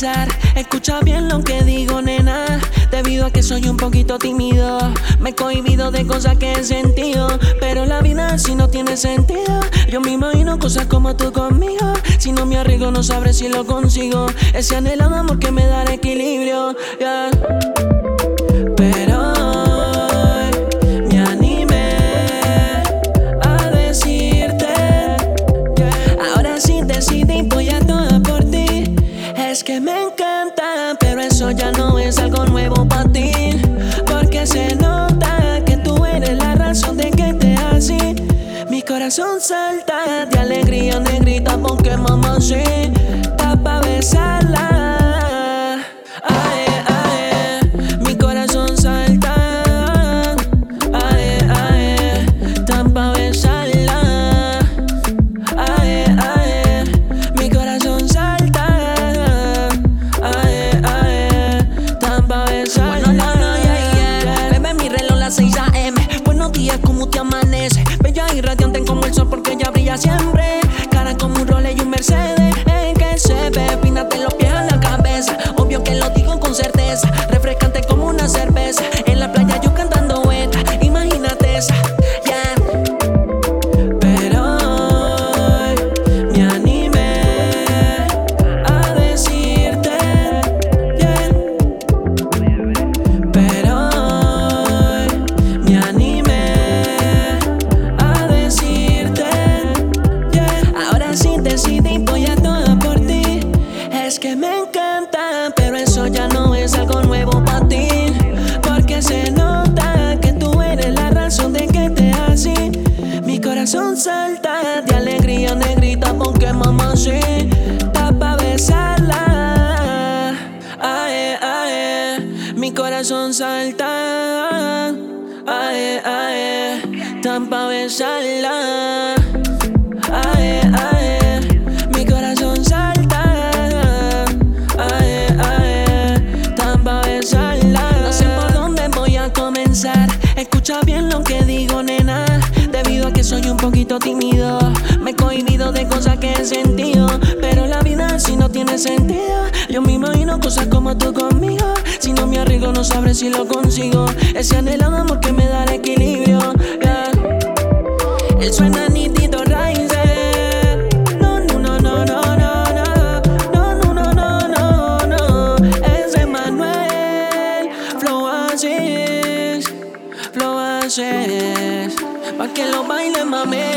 comenzar. Escucha bien lo que digo, nena. Debido a que soy un poquito tímido, me he cohibido de cosas que he sentido. Pero la vida si no tiene sentido. Yo me imagino cosas como tú conmigo. Si no me arriesgo no sabré si lo consigo. Ese anhelado amor que me dará equilibrio, yeah. Pero hoy me animé a decirte que ahora sí decidí, voy a todo por ti. Es que me encanta, pero eso ya no es algo nuevo para ti. Porque se nota que tú eres la razón de que te así. Mi corazón salta de alegría, negrita, porque mamá sí está pa' besarla. Ae, ae, mi corazón salta. Ae, ae, está pa' besarla. Ae, ae, mi corazón salta. Ae, ae, está pa' besarla. Bueno, no, yeah, yeah. Bebé, mi reloj las 6 AM. Buenos días, ¿cómo te amanece? Bella y radiante como el sol porque ella brilla siempre. Cara como un Rolex y un Mercedes. En que se ve, pínate los pies a la cabeza. Obvio que lo digo con certeza. Refrescante como una cerveza. En la playa yo cantando vuelta. Imagínate esa, yeah. Pero hoy me animé a decirte, yeah. Pero hoy me animé a decirte, yeah. Ahora sí decidí, voy a todo por ti. Es que me encanta, pero eso ya no es algo nuevo para ti. Porque se nota que tú eres la razón de que te así. Mi corazón salta de alegría, negrita, porque mamá sí está pa' besarla. Ae, ae, mi corazón salta. Ae, ae, está pa' besarla. Ae, ae, mi corazón salta. Ae, ae, está pa' besarla. No sé por dónde voy a comenzar. Escucha bien lo que digo, nena. Debido a que soy un poquito tímido, me he cohibido de cosas que he sentido. Pero la vida si no tiene sentido. Yo me imagino cosas como tú conmigo. Si no me arriesgo no sabré si lo consigo. Ese anhelado amor que me da el equilibrio, yeah. Él suena nítido, Riser. No, no, no, no, no, no, no. No, no, no, no, no, no. Es Emmanuel. Flow Oasis. Flow Oasis. Pa' que lo baile, mami.